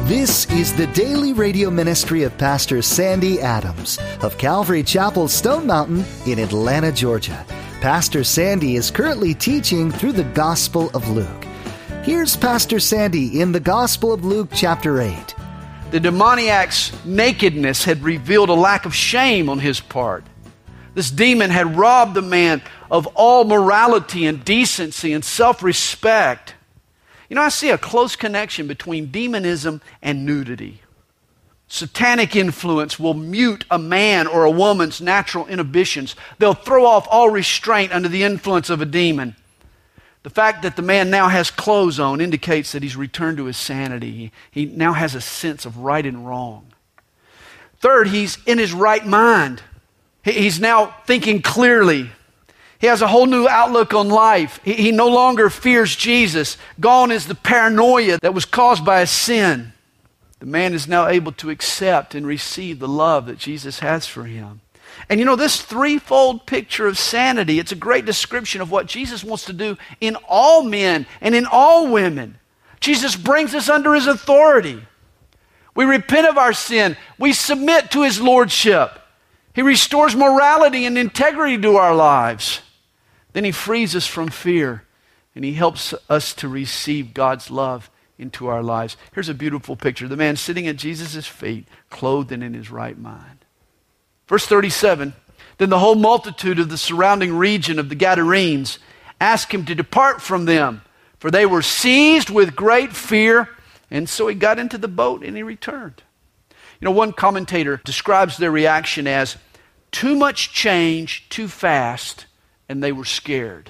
This is the daily radio ministry of Pastor Sandy Adams of Calvary Chapel, Stone Mountain in Atlanta, Georgia. Pastor Sandy is currently teaching through the Gospel of Luke. Here's Pastor Sandy in the Gospel of Luke, chapter 8. The demoniac's nakedness had revealed a lack of shame on his part. This demon had robbed the man of all morality and decency and self-respect. You know, I see a close connection between demonism and nudity. Satanic influence will mute a man or a woman's natural inhibitions. They'll throw off all restraint under the influence of a demon. The fact that the man now has clothes on indicates that he's returned to his sanity. He now has a sense of right and wrong. Third, he's in his right mind. He's now thinking clearly. He has a whole new outlook on life. He no longer fears Jesus. Gone is the paranoia that was caused by his sin. The man is now able to accept and receive the love that Jesus has for him. And you know, this threefold picture of sanity, it's a great description of what Jesus wants to do in all men and in all women. Jesus brings us under his authority. We repent of our sin. We submit to his lordship. He restores morality and integrity to our lives. Then he frees us from fear, and he helps us to receive God's love into our lives. Here's a beautiful picture. The man sitting at Jesus' feet, clothed and in his right mind. Verse 37, then the whole multitude of the surrounding region of the Gadarenes asked him to depart from them, for they were seized with great fear, and so he got into the boat and he returned. You know, one commentator describes their reaction as too much change too fast, and they were scared.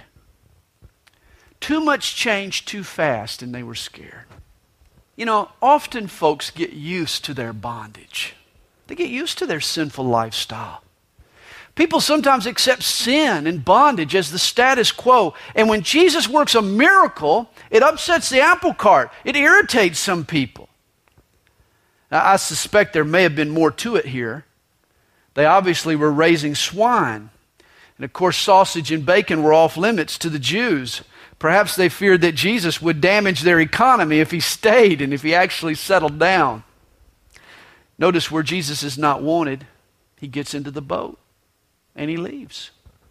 Too much change too fast, and they were scared. You know, often folks get used to their bondage. They get used to their sinful lifestyle. People sometimes accept sin and bondage as the status quo. And when Jesus works a miracle, it upsets the apple cart. It irritates some people. Now, I suspect there may have been more to it here. They obviously were raising swine. And of course, sausage and bacon were off limits to the Jews. Perhaps they feared that Jesus would damage their economy if he stayed and if he actually settled down. Notice where Jesus is not wanted, he gets into the boat and he leaves.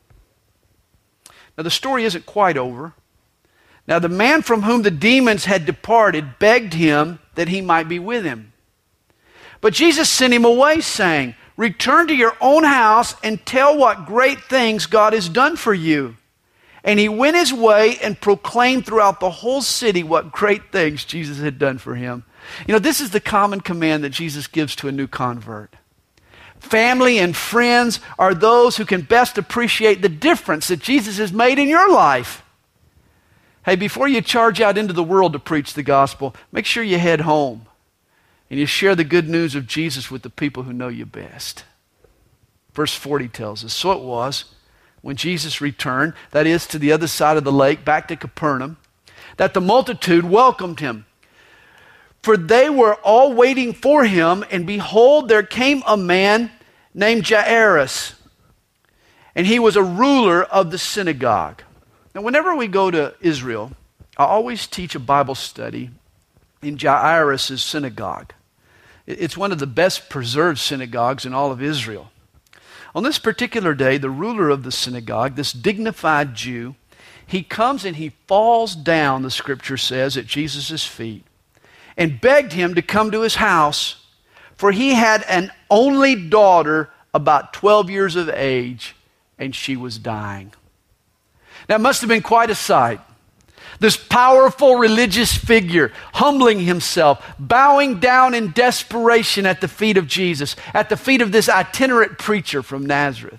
Now the story isn't quite over. Now the man from whom the demons had departed begged him that he might be with him. But Jesus sent him away, saying, return to your own house and tell what great things God has done for you. And he went his way and proclaimed throughout the whole city what great things Jesus had done for him. You know, this is the common command that Jesus gives to a new convert. Family and friends are those who can best appreciate the difference that Jesus has made in your life. Hey, before you charge out into the world to preach the gospel, make sure you head home and you share the good news of Jesus with the people who know you best. Verse 40 tells us, so it was when Jesus returned, that is to the other side of the lake, back to Capernaum, that the multitude welcomed him. For they were all waiting for him, and behold, there came a man named Jairus, and he was a ruler of the synagogue. Now, whenever we go to Israel, I always teach a Bible study in Jairus' synagogue. It's one of the best preserved synagogues in all of Israel. On this particular day, the ruler of the synagogue, this dignified Jew, he comes and he falls down, the scripture says, at Jesus' feet and begged him to come to his house, for he had an only daughter about 12 years of age, and she was dying. Now, it must have been quite a sight. This powerful religious figure humbling himself, bowing down in desperation at the feet of Jesus, at the feet of this itinerant preacher from Nazareth.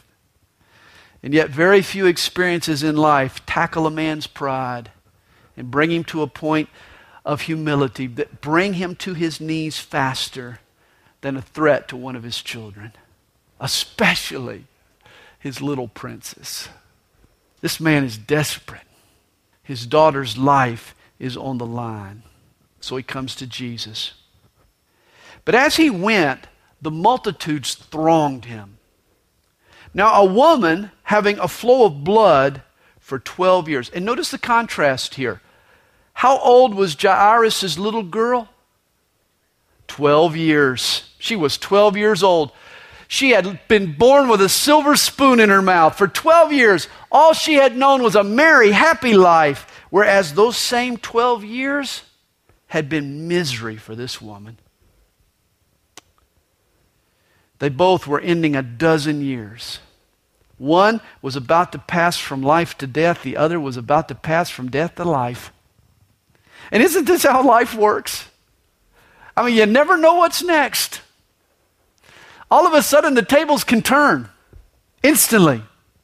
And yet very few experiences in life tackle a man's pride and bring him to a point of humility that bring him to his knees faster than a threat to one of his children, especially his little princess. This man is desperate. His daughter's life is on the line. So he comes to Jesus. But as he went, the multitudes thronged him. Now a woman having a flow of blood for 12 years. And notice the contrast here. How old was Jairus' little girl? 12 years. She was 12 years old. She had been born with a silver spoon in her mouth. For 12 years, all she had known was a merry, happy life, whereas those same 12 years had been misery for this woman. They both were ending a dozen years. One was about to pass from life to death. The other was about to pass from death to life. And isn't this how life works? I mean, you never know what's next. All of a sudden, the tables can turn instantly.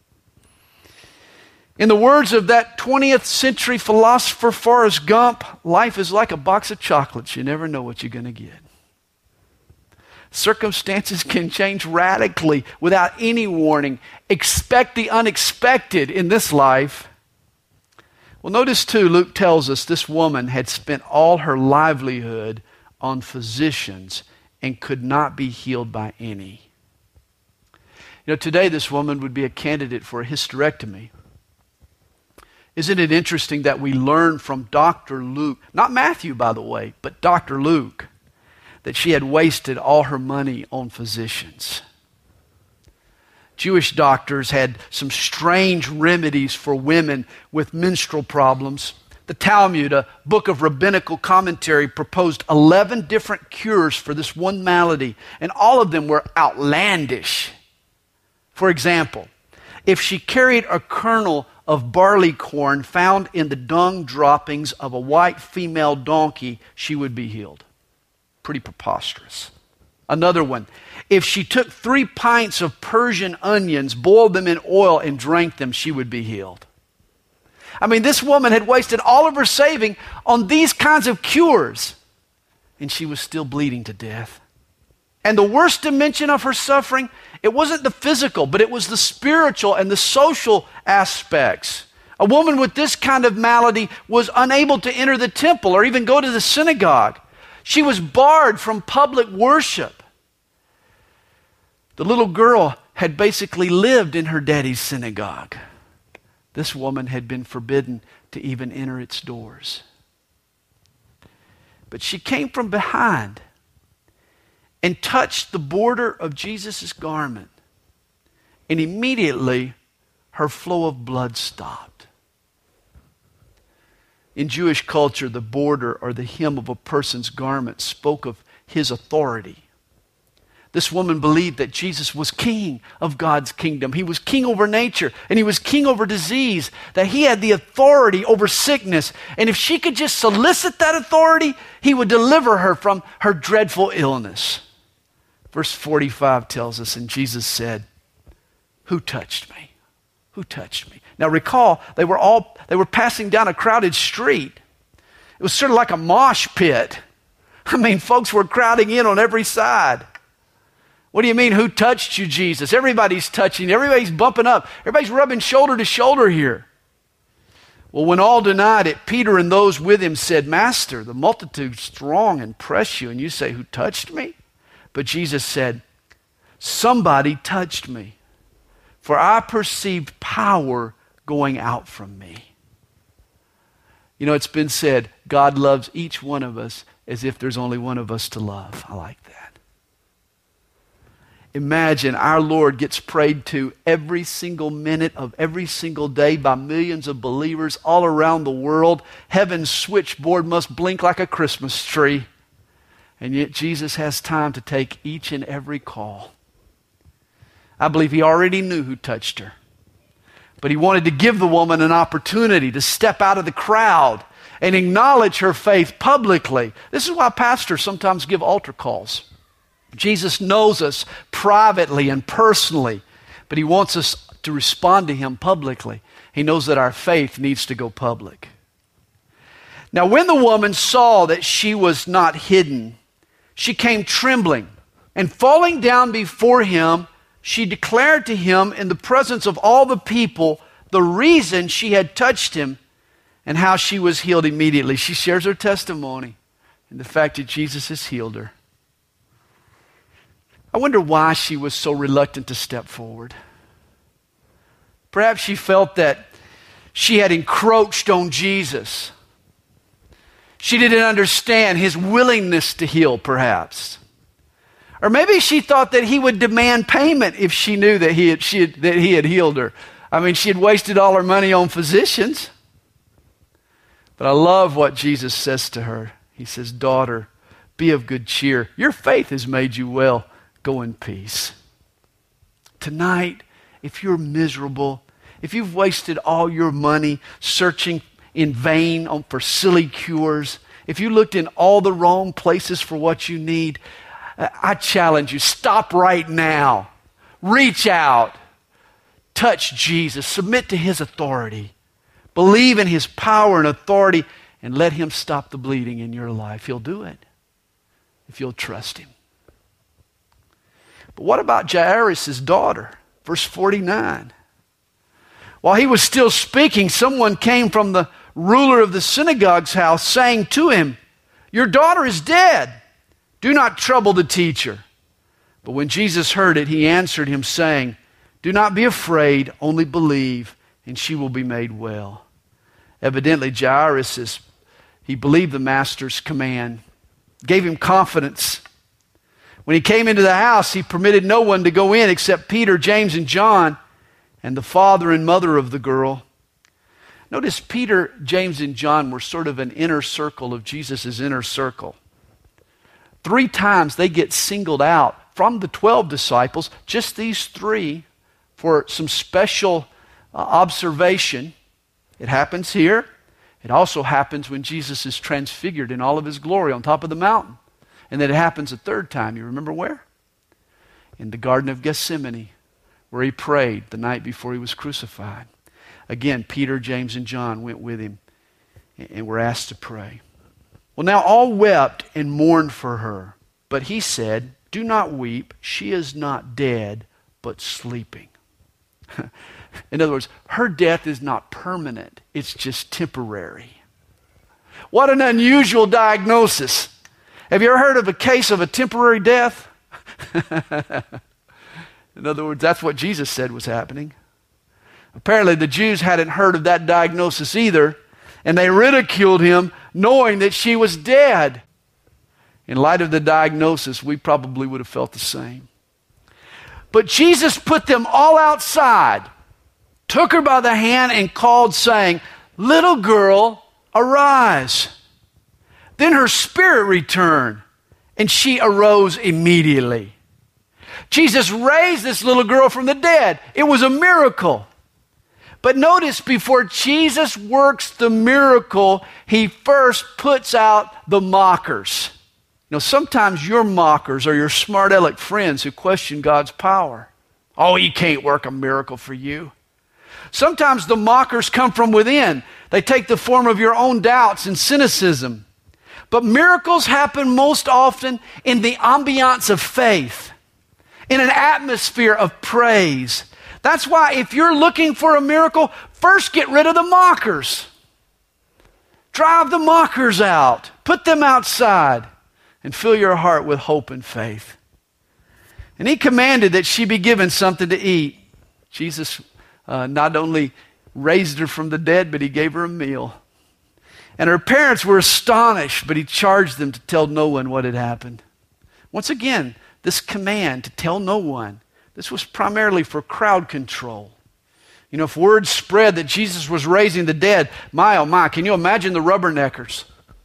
In the words of that 20th century philosopher Forrest Gump, life is like a box of chocolates. You never know what you're going to get. Circumstances can change radically without any warning. Expect the unexpected in this life. Well, notice too, Luke tells us this woman had spent all her livelihood on physicians and could not be healed by any. You know, today this woman would be a candidate for a hysterectomy. Isn't it interesting that we learn from Dr. Luke, not Matthew, by the way, but Dr. Luke, that she had wasted all her money on physicians. Jewish doctors had some strange remedies for women with menstrual problems. The Talmud, a book of rabbinical commentary, proposed 11 different cures for this one malady, and all of them were outlandish. For example, if she carried a kernel of barley corn found in the dung droppings of a white female donkey, she would be healed. Pretty preposterous. Another one, if she took 3 pints of Persian onions, boiled them in oil, and drank them, she would be healed. I mean, this woman had wasted all of her saving on these kinds of cures, and she was still bleeding to death. And the worst dimension of her suffering, it wasn't the physical, but it was the spiritual and the social aspects. A woman with this kind of malady was unable to enter the temple or even go to the synagogue. She was barred from public worship. The little girl had basically lived in her daddy's synagogue. This woman had been forbidden to even enter its doors. But she came from behind and touched the border of Jesus' garment. And immediately her flow of blood stopped. In Jewish culture, the border or the hem of a person's garment spoke of his authority. This woman believed that Jesus was king of God's kingdom. He was king over nature, and he was king over disease, that he had the authority over sickness. And if she could just solicit that authority, he would deliver her from her dreadful illness. Verse 45 tells us, and Jesus said, "Who touched me? Who touched me?" Now recall, they were passing down a crowded street. It was sort of like a mosh pit. I mean, folks were crowding in on every side. What do you mean, who touched you, Jesus? Everybody's touching you. Everybody's bumping up. Everybody's rubbing shoulder to shoulder here. Well, when all denied it, Peter and those with him said, "Master, the multitude strong and press you, and you say, 'Who touched me?'" But Jesus said, "Somebody touched me, for I perceived power going out from me." You know, it's been said, God loves each one of us as if there's only one of us to love. I like that. Imagine our Lord gets prayed to every single minute of every single day by millions of believers all around the world. Heaven's switchboard must blink like a Christmas tree. And yet Jesus has time to take each and every call. I believe he already knew who touched her. But he wanted to give the woman an opportunity to step out of the crowd and acknowledge her faith publicly. This is why pastors sometimes give altar calls. Jesus knows us privately and personally, but he wants us to respond to him publicly. He knows that our faith needs to go public. Now, when the woman saw that she was not hidden, she came trembling, and falling down before him, she declared to him in the presence of all the people the reason she had touched him and how she was healed immediately. She shares her testimony and the fact that Jesus has healed her. I wonder why she was so reluctant to step forward. Perhaps she felt that she had encroached on Jesus. She didn't understand his willingness to heal, perhaps. Or maybe she thought that he would demand payment if she knew that he had healed her. I mean, she had wasted all her money on physicians. But I love what Jesus says to her. He says, "Daughter, be of good cheer. Your faith has made you well. Go in peace." Tonight, if you're miserable, if you've wasted all your money searching in vain for silly cures, if you looked in all the wrong places for what you need, I challenge you, stop right now. Reach out. Touch Jesus. Submit to his authority. Believe in his power and authority, and let him stop the bleeding in your life. He'll do it if you'll trust him. But what about Jairus' daughter? Verse 49. While he was still speaking, someone came from the ruler of the synagogue's house, saying to him, "Your daughter is dead. Do not trouble the teacher." But when Jesus heard it, he answered him, saying, "Do not be afraid, only believe, and she will be made well." Evidently, Jairus, he believed the master's command, gave him confidence. When he came into the house, he permitted no one to go in except Peter, James, and John, and the father and mother of the girl. Notice Peter, James, and John were sort of an inner circle of Jesus' inner circle. 3 times they get singled out from the 12 disciples, just these 3, for some special observation. It happens here. It also happens when Jesus is transfigured in all of his glory on top of the mountain. And then it happens a 3rd time. You remember where? In the Garden of Gethsemane, where he prayed the night before he was crucified. Again, Peter, James, and John went with him and were asked to pray. Well, now all wept and mourned for her. But he said, "Do not weep. She is not dead, but sleeping." In other words, her death is not permanent. It's just temporary. What an unusual diagnosis. Have you ever heard of a case of a temporary death? In other words, that's what Jesus said was happening. Apparently, the Jews hadn't heard of that diagnosis either, and they ridiculed him knowing that she was dead. In light of the diagnosis, we probably would have felt the same. But Jesus put them all outside, took her by the hand and called, saying, "Little girl, arise." Then her spirit returned, and she arose immediately. Jesus raised this little girl from the dead. It was a miracle. But notice, before Jesus works the miracle, he first puts out the mockers. You know, sometimes your mockers are your smart aleck friends who question God's power. "Oh, he can't work a miracle for you." Sometimes the mockers come from within. They take the form of your own doubts and cynicism. But miracles happen most often in the ambiance of faith, in an atmosphere of praise. That's why if you're looking for a miracle, first get rid of the mockers. Drive the mockers out. Put them outside. And fill your heart with hope and faith. And he commanded that she be given something to eat. Jesus not only raised her from the dead, but he gave her a meal. And her parents were astonished, but he charged them to tell no one what had happened. Once again, this command to tell no one, this was primarily for crowd control. You know, if word spread that Jesus was raising the dead, my oh my, can you imagine the rubberneckers?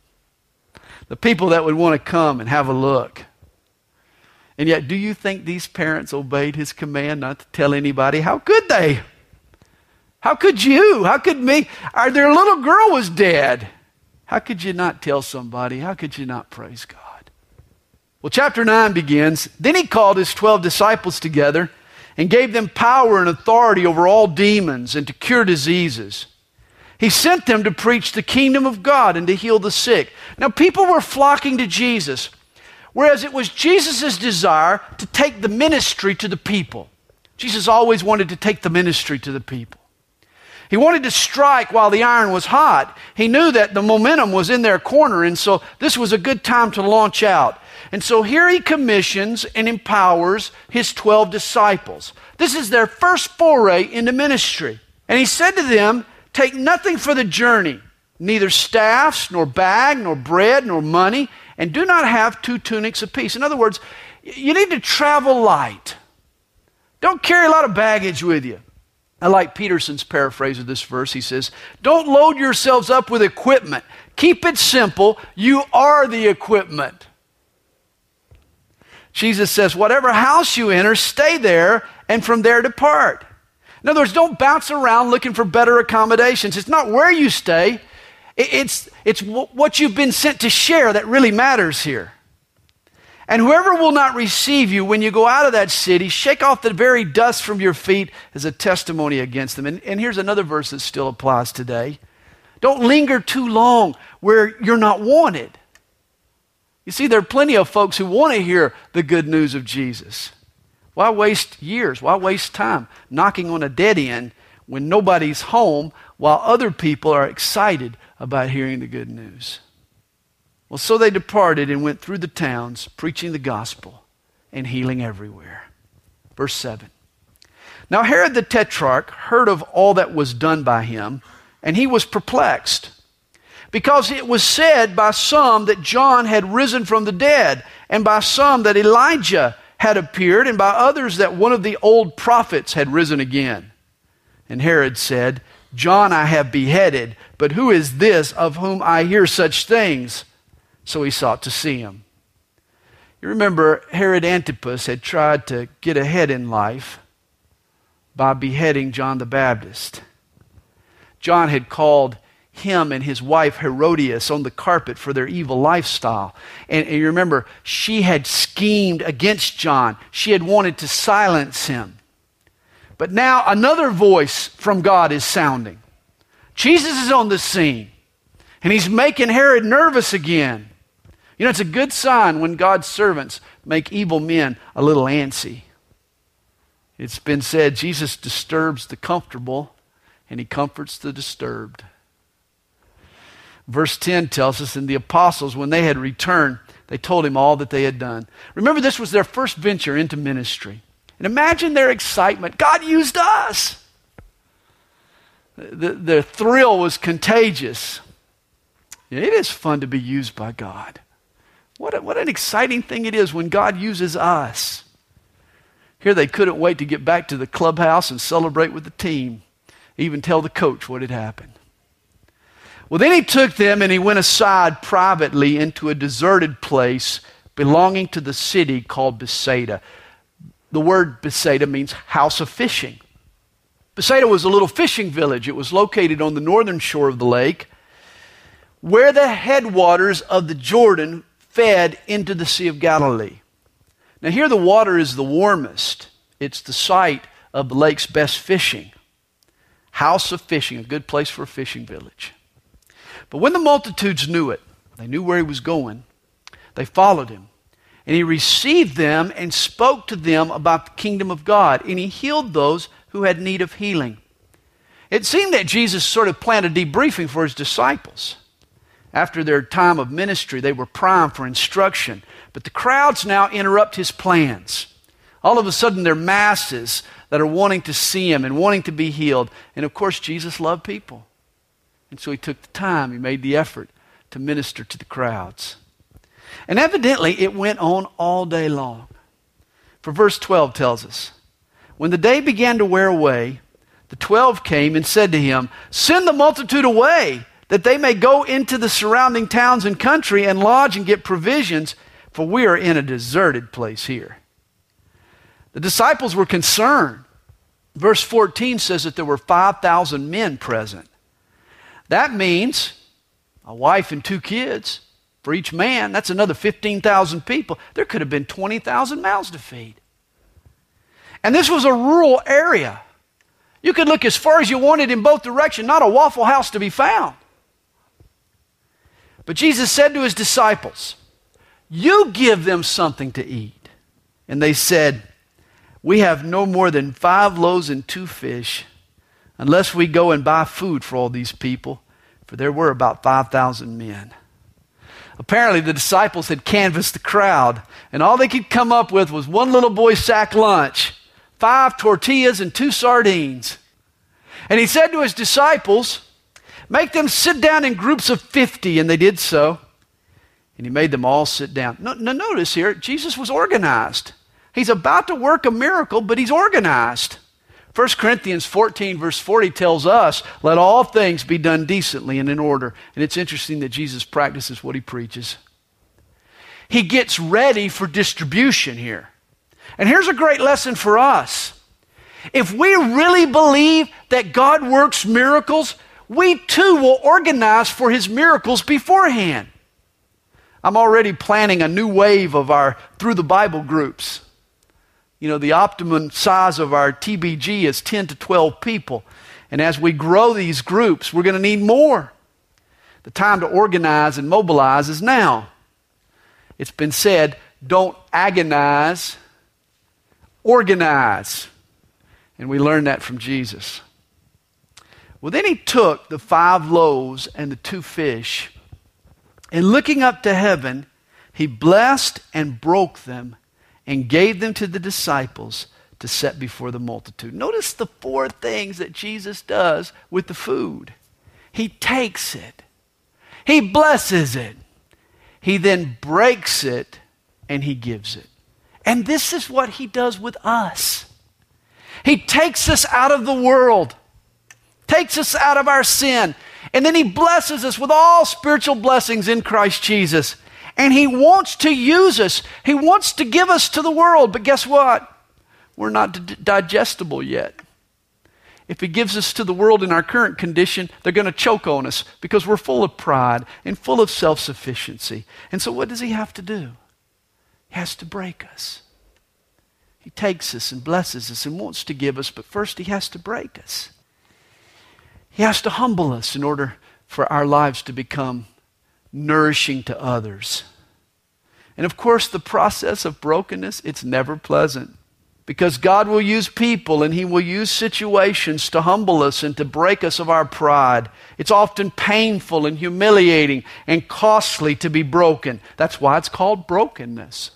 The people that would want to come and have a look. And yet, do you think these parents obeyed his command not to tell anybody? How could they? How could you? How could me? Their little girl was dead. How could you not tell somebody? How could you not praise God? Well, chapter 9 begins. Then he called his 12 disciples together and gave them power and authority over all demons and to cure diseases. He sent them to preach the kingdom of God and to heal the sick. Now, people were flocking to Jesus, whereas it was Jesus' desire to take the ministry to the people. Jesus always wanted to take the ministry to the people. He wanted to strike while the iron was hot. He knew that the momentum was in their corner, and so this was a good time to launch out. And so here he commissions and empowers his 12 disciples. This is their first foray into ministry. And he said to them, "Take nothing for the journey, neither staffs, nor bag, nor bread, nor money, and do not have 2 tunics apiece. In other words, you need to travel light. Don't carry a lot of baggage with you. I like Peterson's paraphrase of this verse. He says, don't load yourselves up with equipment. Keep it simple. You are the equipment. Jesus says, whatever house you enter, stay there, and from there depart. In other words, don't bounce around looking for better accommodations. It's not where you stay. It's what you've been sent to share that really matters here. And whoever will not receive you when you go out of that city, shake off the very dust from your feet as a testimony against them. And here's another verse that still applies today. Don't linger too long where you're not wanted. You see, there are plenty of folks who want to hear the good news of Jesus. Why waste years? Why waste time knocking on a dead end when nobody's home while other people are excited about hearing the good news? Well, so they departed and went through the towns, preaching the gospel and healing everywhere. Verse 7. Now Herod the Tetrarch heard of all that was done by him, and he was perplexed, because it was said by some that John had risen from the dead, and by some that Elijah had appeared, and by others that one of the old prophets had risen again. And Herod said, John I have beheaded, but who is this of whom I hear such things? So he sought to see him. You remember Herod Antipas had tried to get ahead in life by beheading John the Baptist. John had called him and his wife Herodias on the carpet for their evil lifestyle. And you remember, she had schemed against John. She had wanted to silence him. But now another voice from God is sounding. Jesus is on the scene, and he's making Herod nervous again. You know, it's a good sign when God's servants make evil men a little antsy. It's been said Jesus disturbs the comfortable and he comforts the disturbed. Verse 10 tells us, and the apostles, when they had returned, they told him all that they had done. Remember, this was their first venture into ministry. And imagine their excitement. God used us. The thrill was contagious. It is fun to be used by God. What an exciting thing it is when God uses us. Here they couldn't wait to get back to the clubhouse and celebrate with the team, even tell the coach what had happened. Well, then he took them and he went aside privately into a deserted place belonging to the city called Bethsaida. The word Bethsaida means house of fishing. Bethsaida was a little fishing village. It was located on the northern shore of the lake, where the headwaters of the Jordan fed into the Sea of Galilee. Now here the water is the warmest. It's the site of the lake's best fishing. House of fishing, a good place for a fishing village. But when the multitudes knew it, they knew where he was going, they followed him. And he received them and spoke to them about the kingdom of God. And he healed those who had need of healing. It seemed that Jesus sort of planned a debriefing for his disciples. After their time of ministry, they were primed for instruction. But the crowds now interrupt his plans. All of a sudden, there are masses that are wanting to see him and wanting to be healed. And of course, Jesus loved people. And so he took the time, he made the effort to minister to the crowds. And evidently, it went on all day long. For verse 12 tells us, when the day began to wear away, the 12 came and said to him, send the multitude away, that they may go into the surrounding towns and country and lodge and get provisions, for we are in a deserted place here. The disciples were concerned. Verse 14 says that there were 5,000 men present. That means a wife and 2 kids for each man. That's another 15,000 people. There could have been 20,000 mouths to feed. And this was a rural area. You could look as far as you wanted in both directions, not a Waffle House to be found. But Jesus said to his disciples, you give them something to eat. And they said, we have no more than 5 loaves and 2 fish, unless we go and buy food for all these people, for there were about 5,000 men. Apparently the disciples had canvassed the crowd, and all they could come up with was one little boy's sack lunch, 5 tortillas and 2 sardines. And he said to his disciples, Make them sit down in groups of 50, and they did so. And he made them all sit down. Notice here, Jesus was organized. He's about to work a miracle, but he's organized. 1 Corinthians 14, verse 40 tells us, let all things be done decently and in order. And it's interesting that Jesus practices what he preaches. He gets ready for distribution here. And here's a great lesson for us. If we really believe that God works miracles, we too will organize for his miracles beforehand. I'm already planning a new wave of our Through the Bible groups. You know, the optimum size of our TBG is 10 to 12 people. And as we grow these groups, we're going to need more. The time to organize and mobilize is now. It's been said, don't agonize, organize. And we learned that from Jesus. Well, then he took the 5 loaves and the 2 fish, and looking up to heaven, he blessed and broke them and gave them to the disciples to set before the multitude. Notice the 4 things that Jesus does with the food. He takes it. He blesses it. He then breaks it and he gives it. And this is what he does with us. He takes us out of the world, takes us out of our sin, and then he blesses us with all spiritual blessings in Christ Jesus. And he wants to use us. He wants to give us to the world. But guess what? We're not digestible yet. If he gives us to the world in our current condition, they're going to choke on us because we're full of pride and full of self-sufficiency. And so what does he have to do? He has to break us. He takes us and blesses us and wants to give us, but first he has to break us. He has to humble us in order for our lives to become nourishing to others. And of course, the process of brokenness, it's never pleasant. Because God will use people and he will use situations to humble us and to break us of our pride. It's often painful and humiliating and costly to be broken. That's why it's called brokenness.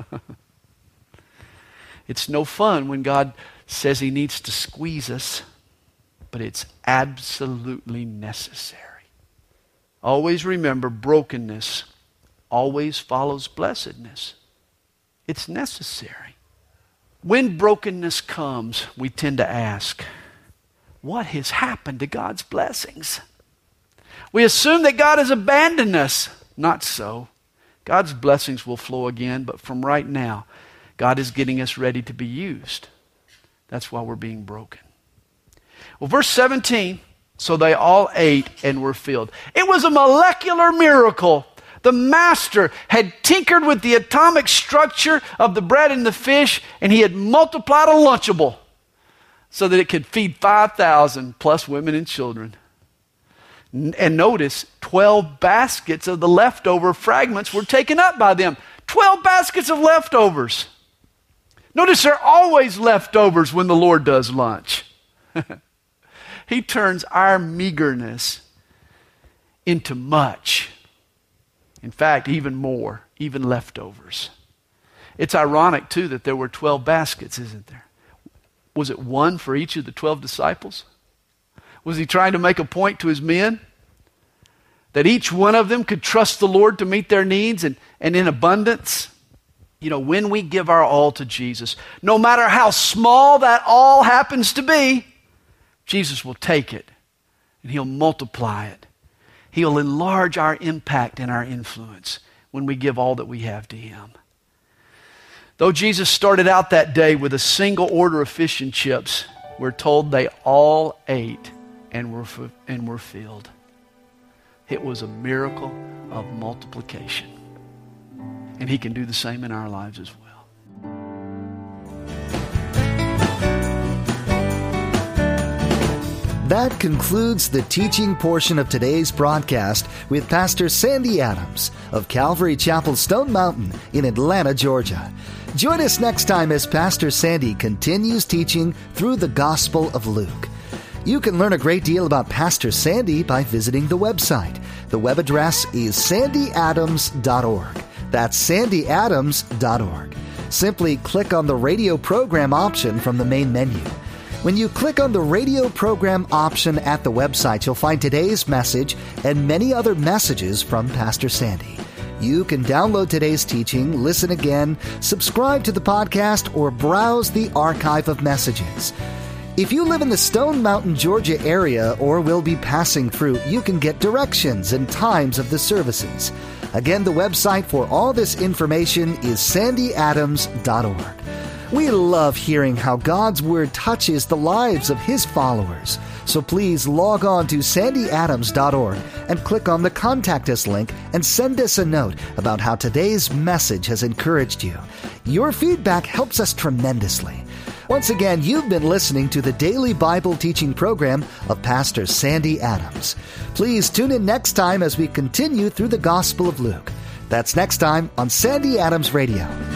It's no fun when God says he needs to squeeze us, but it's absolutely necessary. Always remember, brokenness always follows blessedness. It's necessary. When brokenness comes, we tend to ask, what has happened to God's blessings? We assume that God has abandoned us. Not so. God's blessings will flow again, but from right now, God is getting us ready to be used. That's why we're being broken. Well, verse 17, so they all ate and were filled. It was a molecular miracle. The master had tinkered with the atomic structure of the bread and the fish, and he had multiplied a Lunchable so that it could feed 5,000 plus women and children. And notice, 12 baskets of the leftover fragments were taken up by them. 12 baskets of leftovers. Notice there are always leftovers when the Lord does lunch. He turns our meagerness into much. In fact, even more, even leftovers. It's ironic, too, that there were 12 baskets, isn't there? Was it one for each of the 12 disciples? Was he trying to make a point to his men? That each one of them could trust the Lord to meet their needs and in abundance? You know, when we give our all to Jesus, no matter how small that all happens to be, Jesus will take it and he'll multiply it. He'll enlarge our impact and our influence when we give all that we have to him. Though Jesus started out that day with a single order of fish and chips, we're told they all ate and were filled. It was a miracle of multiplication. And he can do the same in our lives as well. That concludes the teaching portion of today's broadcast with Pastor Sandy Adams of Calvary Chapel Stone Mountain in Atlanta, Georgia. Join us next time as Pastor Sandy continues teaching through the Gospel of Luke. You can learn a great deal about Pastor Sandy by visiting the website. The web address is sandyadams.org. That's sandyadams.org. Simply click on the radio program option from the main menu. When you click on the radio program option at the website, you'll find today's message and many other messages from Pastor Sandy. You can download today's teaching, listen again, subscribe to the podcast, or browse the archive of messages. If you live in the Stone Mountain, Georgia area or will be passing through, you can get directions and times of the services. Again, the website for all this information is sandyadams.org. We love hearing how God's Word touches the lives of His followers. So please log on to sandyadams.org and click on the Contact Us link and send us a note about how today's message has encouraged you. Your feedback helps us tremendously. Once again, you've been listening to the daily Bible teaching program of Pastor Sandy Adams. Please tune in next time as we continue through the Gospel of Luke. That's next time on Sandy Adams Radio.